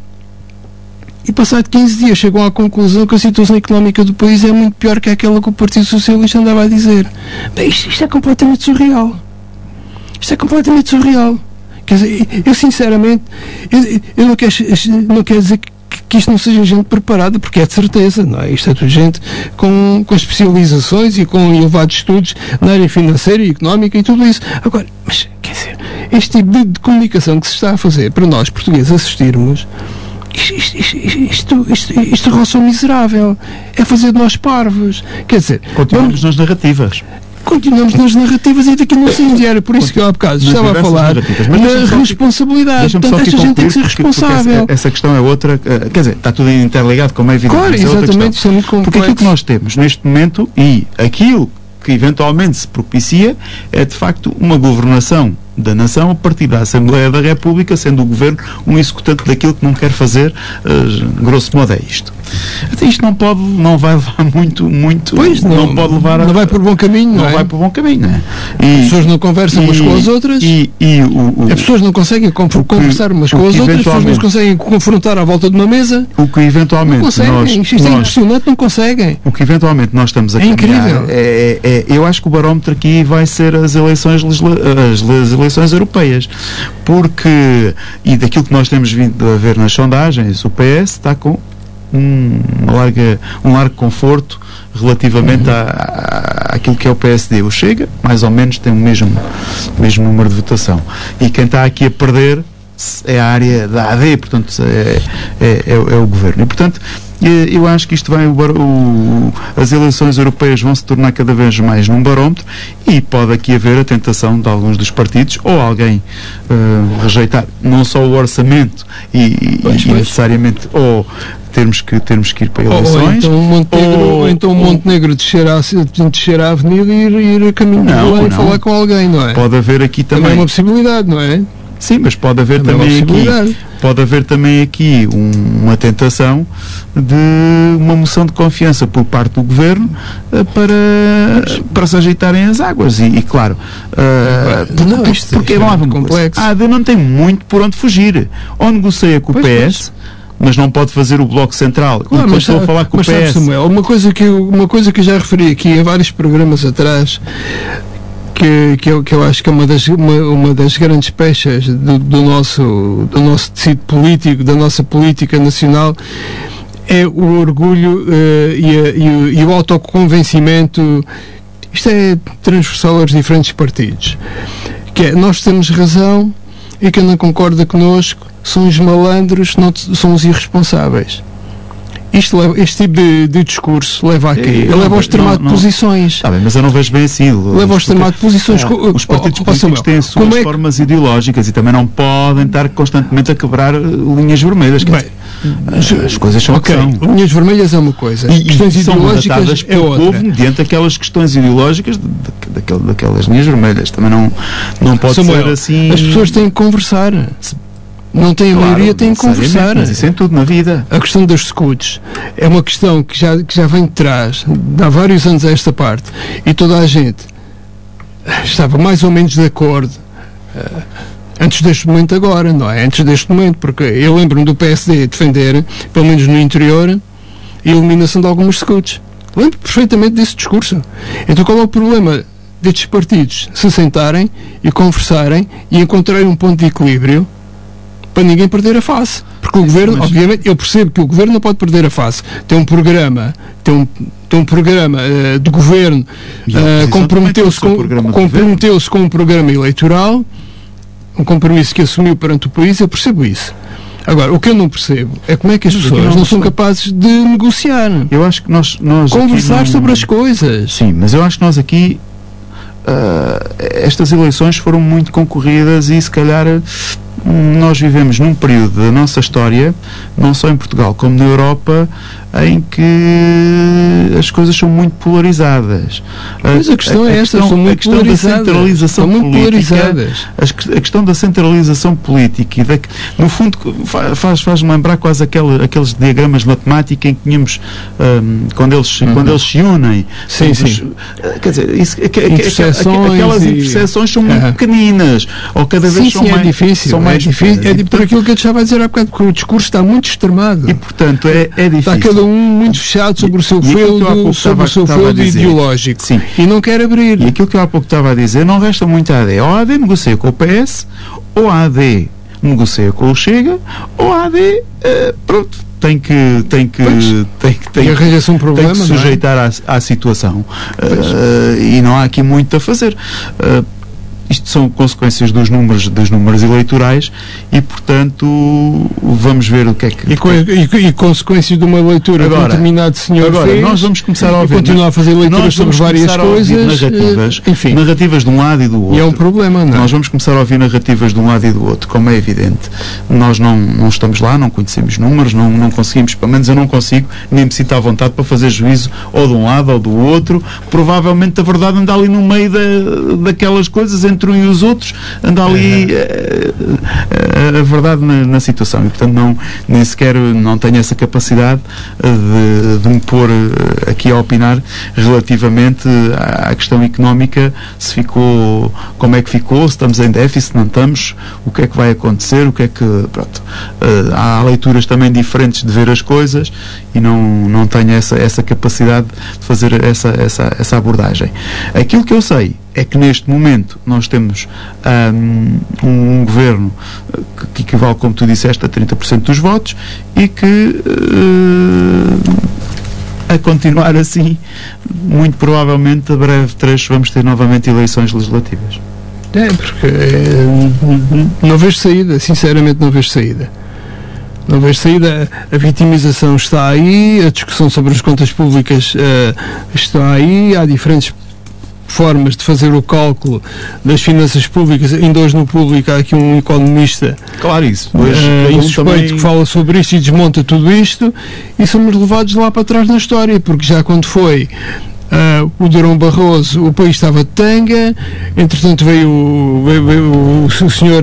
e, passado quinze dias, chegam à conclusão que a situação económica do país é muito pior que aquela que o Partido Socialista andava a dizer. Bem, isto, isto é completamente surreal. Isto é completamente surreal. Quer dizer, eu, sinceramente, eu, eu não, quero, não quero dizer que, que isto não seja gente preparada, porque é de certeza, não é? Isto é tudo gente com, com especializações e com elevados estudos na área financeira e económica e tudo isso. Agora, mas, quer dizer, este tipo de, de comunicação que se está a fazer para nós, portugueses, assistirmos, Isto, isto, isto, isto, isto roça o miserável. É fazer de nós parvos. Quer dizer, continuamos vamos, nas narrativas. Continuamos nas narrativas e daqui não se enviar. Por isso que eu há bocado estava a falar na responsabilidade. Portanto, esta gente tem que ser responsável. Essa questão é outra. Quer dizer, está tudo interligado, como é evidente. Claro, exatamente. Isso é muito complexo. Porque aquilo que nós temos neste momento e aquilo que eventualmente se propicia é de facto uma governação da nação a partir da Assembleia da República, sendo o Governo um executante daquilo que não quer fazer, uh, grosso modo é isto. Até isto não pode, não vai levar muito, muito, pois, não, não pode levar a, não vai por bom caminho, não, não é? vai por bom caminho, não é? E, as pessoas não conversam umas com as outras, e, e o, o, as pessoas não conseguem conversar umas com as outras, as pessoas não se conseguem confrontar à volta de uma mesa, o que eventualmente não conseguem, nós, isto é nós, impressionante, não conseguem. O que eventualmente nós estamos a é caminhar, incrível. É, é, eu acho que o barómetro aqui vai ser as eleições, as, as eleições europeias. Porque, e daquilo que nós temos vindo a ver nas sondagens, o P S está com um, uma larga, um largo conforto relativamente uhum. à, à, àquilo que é o P S D. O Chega, mais ou menos, tem o mesmo, mesmo número de votação. E quem está aqui a perder é a área da A D, portanto, é, é, é, é o governo. E, portanto, eu acho que isto vai, o, o, as eleições europeias vão se tornar cada vez mais num barómetro e pode aqui haver a tentação de alguns dos partidos ou alguém uh, rejeitar não só o orçamento e, pois, e pois. necessariamente ou termos que, termos que ir para eleições ou então Montenegro, ou, ou então Montenegro descer a, descer a avenida e ir, ir a caminho não, e falar com alguém, não é? Pode haver aqui também, também é uma possibilidade, não é? Sim, mas pode haver também, também aqui pode haver também aqui um, uma tentação de uma moção de confiança por parte do Governo uh, para, para se agitarem as águas e, e claro uh, porque, não, isto, porque isto é muito complexo. A AD não tem muito por onde fugir, ou negocia com o pois, P S pois. Mas não pode fazer o Bloco Central. Claro, mas estou a falar com mas o P S. Samuel, uma coisa que eu, uma coisa que eu já referi aqui em vários programas atrás, Que, que, eu, que eu acho que é uma das, uma, uma das grandes pechas do, do, nosso, do nosso tecido político, da nossa política nacional, é o orgulho uh, e, a, e, o, e o autoconvencimento. Isto é transversal aos diferentes partidos. Que é, nós temos razão e quem não concorda connosco são os malandros, não são os irresponsáveis. Isto leva, este tipo de, de discurso leva a quê? Eu leva ao extremado de posições. Tá bem, mas eu não vejo bem assim. Leva ao extremado de posições. Ah, os partidos oh, políticos oh, têm as suas é formas que... ideológicas e também não podem estar constantemente a quebrar linhas vermelhas. Bem, as, as coisas são okay, o que são. Linhas vermelhas é uma coisa. E, questões e ideológicas é outra. Povo mediante aquelas questões ideológicas de, de, daquelas, daquelas linhas vermelhas. Também não, não pode Samuel, ser assim. As pessoas têm que conversar. Não tem a claro, maioria, tem que conversar. Mas isso é tudo na vida. A questão das scouts é uma questão que já, que já vem de trás, de há vários anos a esta parte, e toda a gente estava mais ou menos de acordo uh, antes deste momento agora, não é? Antes deste momento, porque eu lembro-me do P S D defender, pelo menos no interior, a eliminação de algumas scouts. Lembro perfeitamente desse discurso. Então qual é o problema destes partidos se sentarem e conversarem e encontrarem um ponto de equilíbrio para ninguém perder a face? Porque o Governo, mas... obviamente, eu percebo que o Governo não pode perder a face. Tem um programa, tem um, tem um programa uh, de Governo, uh, comprometeu-se com, comprometeu-se com um programa eleitoral, um compromisso que assumiu perante o país, eu percebo isso. Agora, o que eu não percebo é como é que as mas pessoas não, não são capazes de negociar. Eu acho que nós... nós Conversar não... sobre as coisas. Sim, mas eu acho que nós aqui uh, estas eleições foram muito concorridas e se calhar nós vivemos num período da nossa história, não só em Portugal como na Europa, em que as coisas são muito polarizadas. Mas a questão a, a é esta, questão, são muito a questão da centralização são muito política, polarizadas. A, a questão da centralização política e da, no fundo faz, faz-me lembrar quase aquele, aqueles diagramas matemáticos em que tínhamos um, quando, eles, uhum. quando eles se unem. Sim, sim. Os, quer dizer, isso, interseções aquelas e... interseções são muito uhum. pequeninas, ou cada vez sim, são sim, mais, é difícil, são é mais difícil, é, e, por aquilo que eu estava a dizer há bocado, porque o discurso está muito extremado. E portanto é, é difícil. Está cada um muito fechado sobre o seu feudo, sobre o seu feudo ideológico. Sim. E não quer abrir. E aquilo que eu há pouco estava a dizer, não resta muito a AD. Ou a AD negocia com o P S, ou a AD negocia com o Chega, ou a AD, uh, pronto, tem que, tem que, tem que, tem, um problema, tem que sujeitar é? à, à situação. Uh, e não há aqui muito a fazer. Uh, Isto são consequências dos números, dos números eleitorais e, portanto, vamos ver o que é que... E, co e, e consequências de uma leitura agora, de um determinado senhor agora, fez, nós vamos começar a ouvir... continuar a fazer leituras sobre várias coisas... narrativas, enfim, narrativas de um lado e do outro. E é um problema, não é? Nós vamos começar a ouvir narrativas de um lado e do outro, como é evidente. Nós não, não estamos lá, não conhecemos números, não, não conseguimos, pelo menos eu não consigo, nem me sinto à vontade para fazer juízo ou de um lado ou do outro. Provavelmente a verdade anda ali no meio da, daquelas coisas, entre um e os outros, anda ali a, a, a verdade na, na situação e, portanto, não, nem sequer não tenho essa capacidade de, de me pôr aqui a opinar relativamente à, à questão económica, se ficou, como é que ficou, se estamos em déficit, não estamos, o que é que vai acontecer, o que é que, pronto, há leituras também diferentes de ver as coisas e não, não tenho essa, essa capacidade de fazer essa, essa, essa abordagem. Aquilo que eu sei é que neste momento nós temos um, um governo que, que equivale, como tu disseste, a trinta por cento dos votos e que uh, a continuar assim, muito provavelmente a breve trecho vamos ter novamente eleições legislativas. É, porque é, não vejo saída, sinceramente não vejo saída. Não vejo saída, a vitimização está aí, a discussão sobre as contas públicas uh, está aí, há diferentes formas de fazer o cálculo das finanças públicas. Ainda hoje no público há aqui um economista, claro, isso, pois, uh, insuspeito também... que fala sobre isto e desmonta tudo isto, e somos levados lá para trás na história, porque já quando foi Uh, o Durão Barroso, o país estava de tanga, entretanto veio, veio, veio o senhor uh,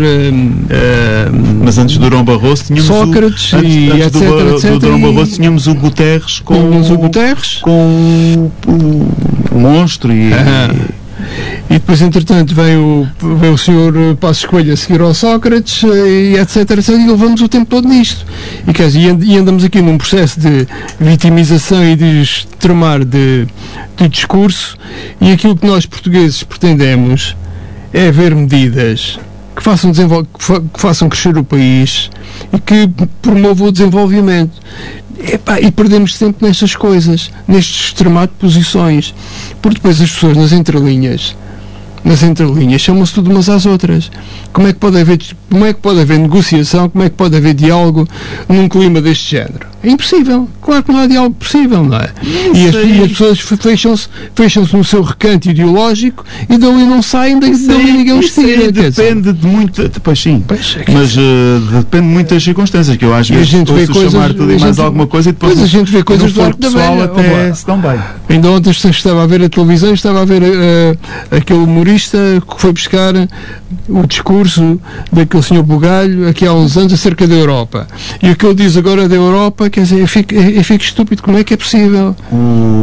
uh, mas antes do Durão Barroso tínhamos Sócrates o, antes, e antes etc, do, etc, do Durão Barroso tínhamos o Guterres com, o, Guterres com o, o monstro e, uh-huh. E depois, entretanto, vem o, vem o senhor Passos Coelho a seguir ao Sócrates, e etc, etc, e levamos o tempo todo nisto. E, quer dizer, e andamos aqui num processo de vitimização e de extremar de, de discurso, e aquilo que nós portugueses pretendemos é ver medidas que façam, que façam crescer o país e que promovam o desenvolvimento. Epá, e perdemos tempo nestas coisas, nestes extremar de posições, porque depois as pessoas nas entrelinhas nas entrelinhas chamam-se tudo umas às outras. Como é que pode haver, como é que pode haver negociação, como é que pode haver diálogo num clima deste género? É impossível. Claro que não há diálogo possível, não é? E as, e as pessoas fecham-se fecham-se no seu recanto ideológico e dali não saem, dali, dali ninguém os tira. Depende de muito... Pois sim, pois, é mas uh, depende de muitas circunstâncias, que eu às vezes ouço coisas, chamar tudo e mais alguma coisa e depois, depois a gente vê coisas do arco da velha. Até se dão bem. Ainda ontem estava a ver a televisão, estava a ver uh, aquele humorista que foi buscar o discurso daquele senhor Bugalho aqui há uns anos acerca da Europa. E o que ele diz agora da Europa, quer dizer, eu fico, eu fico estúpido, como é que é possível? O,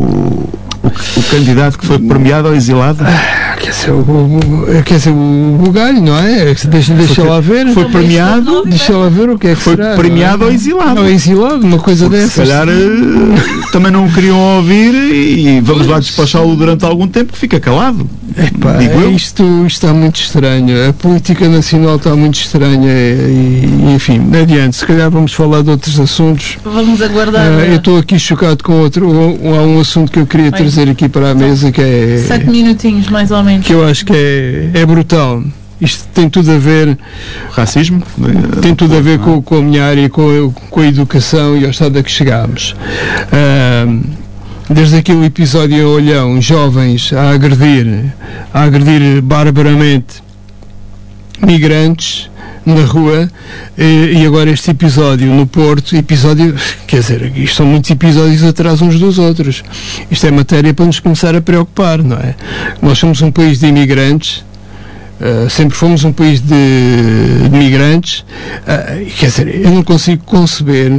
o, o candidato que foi premiado ou exilado? Ah, quer dizer, o, o, quer dizer, o Bugalho, não é? Deixa, deixa foi, lá ver. Foi premiado, deixa lá ver o que é que foi será. Foi premiado é? ou exilado. Ou exilado, uma coisa porque dessas. Se calhar uh, também não o queriam ouvir e vamos lá despachá-lo durante algum tempo que fica calado. Epá, isto, isto está muito estranho. A política nacional está muito estranha e, e enfim, adiante. Se calhar vamos falar de outros assuntos. Vamos aguardar. Uh, eu estou aqui chocado com outro. Há um assunto que eu queria Bem, trazer aqui para a mesa que é. Sete minutinhos, mais ou menos. Que eu acho que é, é brutal. Isto tem tudo a ver. Racismo? Tem tudo a ver com, com a minha área, com a, com a educação e ao estado a que chegámos. Uh, desde aquele episódio em Olhão, jovens a agredir, a agredir barbaramente migrantes na rua, e, e agora este episódio no Porto, episódio, quer dizer, isto são muitos episódios atrás uns dos outros. Isto é matéria para nos começar a preocupar, não é? Nós somos um país de imigrantes, uh, sempre fomos um país de, de migrantes, uh, quer dizer, eu não consigo conceber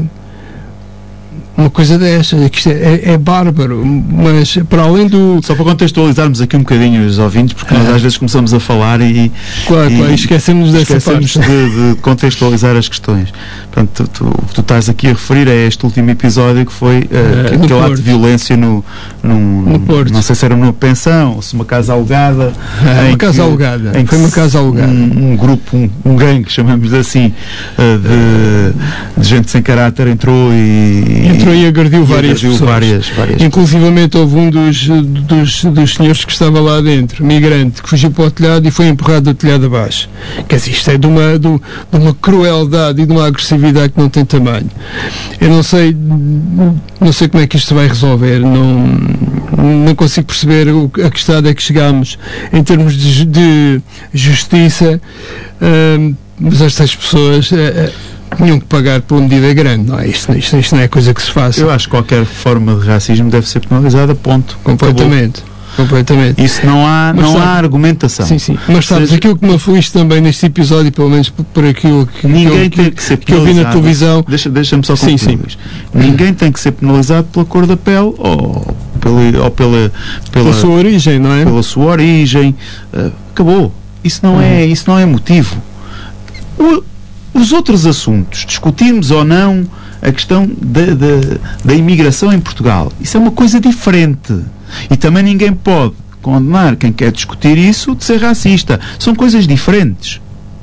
uma coisa desta, que isto é, é, é bárbaro, mas para além do... Só para contextualizarmos aqui um bocadinho os ouvintes, porque nós às vezes começamos a falar e... Claro, e, claro, esquecemos dessa esquecemos parte. De, de contextualizar as questões. Portanto, tu, tu, o que tu estás aqui a referir é este último episódio que foi uh, é, aquele ato de violência no, num, no Porto. Não sei se era numa pensão ou se uma casa alugada. É, uma casa que, alugada. Em foi uma casa alugada. Um, um grupo, um, um gangue, chamamos-lhe assim, uh, de, de gente sem caráter entrou e... Entrou e agrediu e várias agrediu pessoas. Várias, várias Inclusivamente houve um dos, dos, dos senhores que estava lá dentro, migrante, que fugiu para o telhado e foi empurrado do telhado abaixo. Quer dizer, isto é de uma, de, de uma crueldade e de uma agressividade que não tem tamanho. Eu não sei, não sei como é que isto se vai resolver, não, não consigo perceber o, a que estado é que chegamos em termos de, de justiça, uh, mas estas pessoas... Uh, tinham que pagar por uma medida grande, não é? Isto, isto, isto não é coisa que se faça. Eu acho que qualquer forma de racismo deve ser penalizada, ponto. Completamente. Acabou. Completamente. Isso não há, não sabe, há argumentação. Sim, sim. Mas sabes, seja, aquilo que me aflige também neste episódio, pelo menos por, por aquilo que, ninguém que, eu, tem que, ser que eu vi na televisão. Deixa, deixa-me só concluir. Sim, sim. Ninguém tem que ser penalizado pela cor da pele ou pela, ou pela, pela, pela sua origem, não é? Pela sua origem. Uh, acabou. Isso não, uhum. é, isso não é motivo. O, Os outros assuntos, discutirmos ou não a questão da, da, da imigração em Portugal, isso é uma coisa diferente. E também ninguém pode condenar quem quer discutir isso de ser racista. São coisas diferentes.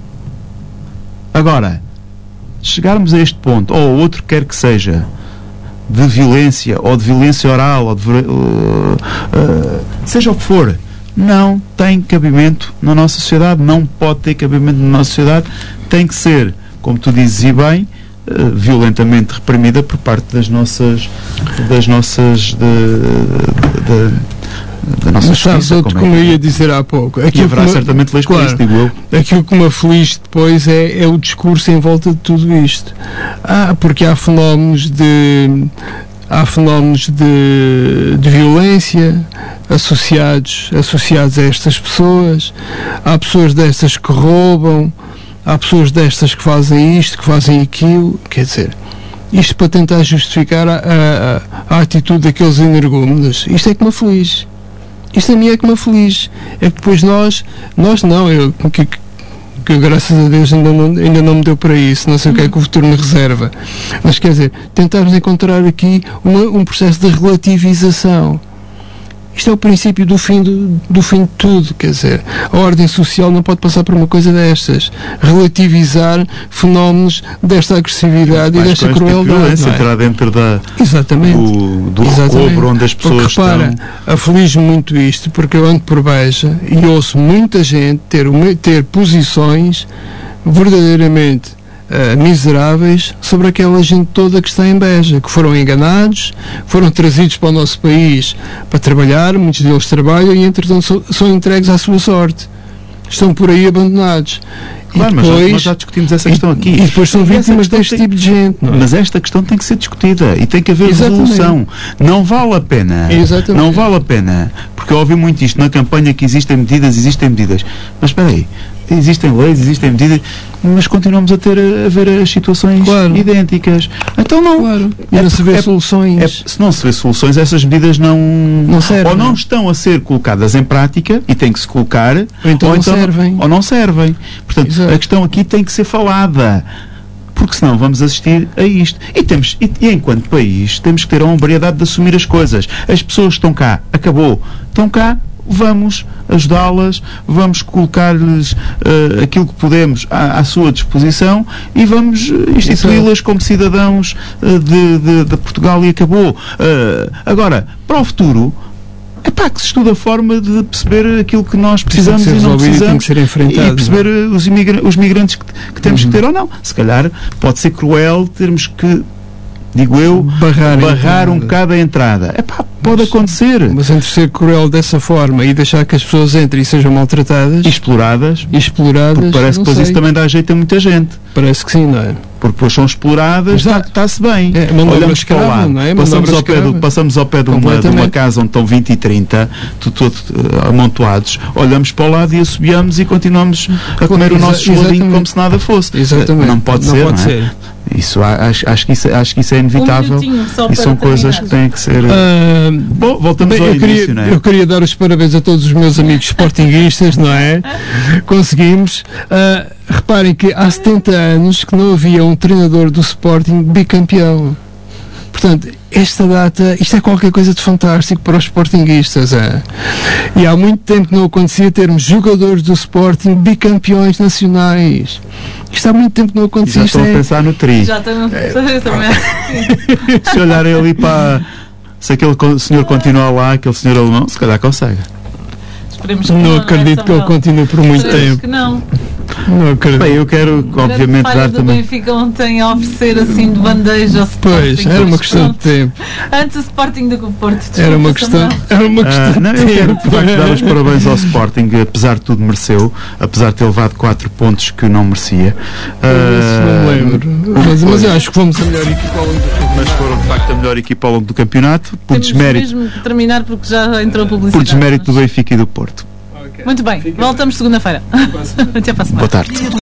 Agora, chegarmos a este ponto, ou outro quer que seja, de violência, ou de violência oral, ou de, uh, uh, seja o que for, não tem cabimento na nossa sociedade, não pode ter cabimento na nossa sociedade, tem que ser, como tu dizes e bem, uh, violentamente reprimida por parte das nossas das nossas de, de, de, da nossa Mas justiça, sabes, outro, como, é como eu ia dizer há pouco, aquilo haverá que certamente leis para isso, digo eu. Aquilo que me aflige depois é, é o discurso em volta de tudo isto. Ah, porque há fenómenos de há fenómenos de, de violência associados, associados a estas pessoas, há pessoas destas que roubam, há pessoas destas que fazem isto, que fazem aquilo, quer dizer, isto para tentar justificar a, a, a atitude daqueles energúmenos. Isto é que me aflige. Isto a mim é que me aflige. É que depois nós, nós não, eu, que, que graças a Deus ainda não, ainda não me deu para isso, não sei o que é que o futuro me reserva. Mas quer dizer, tentarmos encontrar aqui uma, um processo de relativização. Isto é o princípio do fim, do, do fim de tudo, quer dizer, a ordem social não pode passar por uma coisa destas. Relativizar fenómenos desta agressividade e desta crueldade. Tipo, entrar dentro da, Exatamente. do, do Exatamente. recobro onde as pessoas porque, repara, estão. aflige-me muito isto, porque eu ando por Beja e ouço muita gente ter, ter posições verdadeiramente Uh, miseráveis sobre aquela gente toda que está em Beja, que foram enganados, foram trazidos para o nosso país para trabalhar, muitos deles trabalham e entretanto so, são entregues à sua sorte, estão por aí abandonados. Claro, e depois, depois, mas nós já discutimos essa questão aqui. E depois são vítimas deste tem, tipo de gente. Não é? Mas esta questão tem que ser discutida e tem que haver Exatamente. resolução. Não vale a pena. Exatamente. Não vale a pena. Porque eu ouvi muito isto na campanha, que existem medidas, existem medidas. Mas espera aí, existem leis, existem medidas, mas continuamos a ter a ver as situações claro. idênticas. Então não. Claro. E é, não se vê é, soluções. É, se não se vê soluções, essas medidas não, não servem. Ou não estão a ser colocadas em prática e têm que se colocar, ou então, ou não, então servem. ou não servem. Portanto, Exato. a questão aqui tem que ser falada. Porque senão vamos assistir a isto. E, temos, e, e enquanto país temos que ter a hombridade de assumir as coisas. As pessoas estão cá, acabou. Estão cá, vamos ajudá-las, vamos colocar-lhes uh, aquilo que podemos à, à sua disposição e vamos uh, instituí-las como cidadãos uh, de, de, de Portugal e acabou. Uh, agora, para o futuro, é pá, que se estuda a forma de perceber aquilo que nós precisamos e não precisamos, tem que ser enfrentado, e perceber não? os, imigra- os migrantes que, que temos uhum. que ter ou não. Se calhar pode ser cruel termos que, digo eu, barrar, barrar um bocado a entrada. É pá, Pode acontecer. Mas entre ser cruel dessa forma e deixar que as pessoas entrem e sejam maltratadas E exploradas. e exploradas, Porque parece que não depois sei. isso também dá jeito a muita gente. Parece que sim, não é? Porque depois são exploradas, Exato. está-se bem. É, mão de obra Olhamos para o escrava, lado, não é? Mão de passamos, obra ao pé do, escrava. passamos ao pé de uma, de uma Completamente. casa onde estão vinte e trinta, tu- todo uh, amontoados, olhamos para o lado e assobiamos e continuamos a comer o Exa- nosso geladinho exatamente. como se nada fosse. Exatamente. Não pode Não ser, pode não é? ser. Isso, a- acho, acho, que isso, acho que isso é inevitável Um minutinho só e para são coisas que terminar. têm que ser... Ah, Bom, voltamos Bem, ao eu, queria, início, não é? eu queria dar os parabéns a todos os meus amigos sportinguistas, não é? Conseguimos. Ah, reparem que há setenta anos que não havia um treinador do Sporting bicampeão. Portanto, esta data, isto é qualquer coisa de fantástico para os sportinguistas. É? E há muito tempo que não acontecia termos jogadores do Sporting bicampeões nacionais. Isto há muito tempo que não E acontecia. já Isto estão a é, pensar no tri. Já tenho. É. Eu também acho que sim. Se olharem ali para... Se aquele co- senhor continuar lá, aquele senhor alemão, se calhar consegue. Esperemos que não não, acredito é, que ele Samuel? continue por muito Esperemos tempo. que não. Não acredito. Bem, eu quero, obviamente, Grande falha dar do também... Benfica ontem a oferecer assim de bandeja ao Sporting. Pois, era uma mas questão de pronto. tempo. Antes o Sporting do que o Porto. Desculpa, Era uma questão, Samuel. era uma questão Ah, não, de eu quero tempo. de facto dar os parabéns ao Sporting, apesar de tudo mereceu, apesar de ter levado quatro pontos que não merecia. Isso não Ah, me lembro. Mas, mas eu acho que fomos a melhor equipa ao longo do campeonato. mas foram de facto a melhor equipa ao longo do campeonato, por Temos desmérito, mesmo que terminar porque já entrou a por publicidade. desmérito do mas- Benfica e do Porto. Muito bem, voltamos segunda-feira. Até para a semana. Boa tarde.